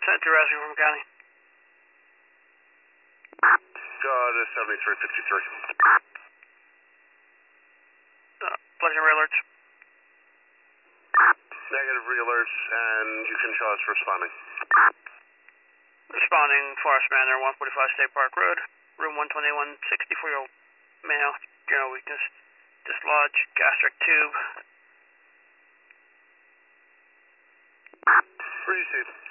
Sent to rescue from county. God, 7353. Pleasant re-alerts. Negative re-alerts, and you can show us responding. Responding, Forest Manor, 145 State Park Road, room 121, 64-year-old male, general weakness, dislodge, gastric tube. Received.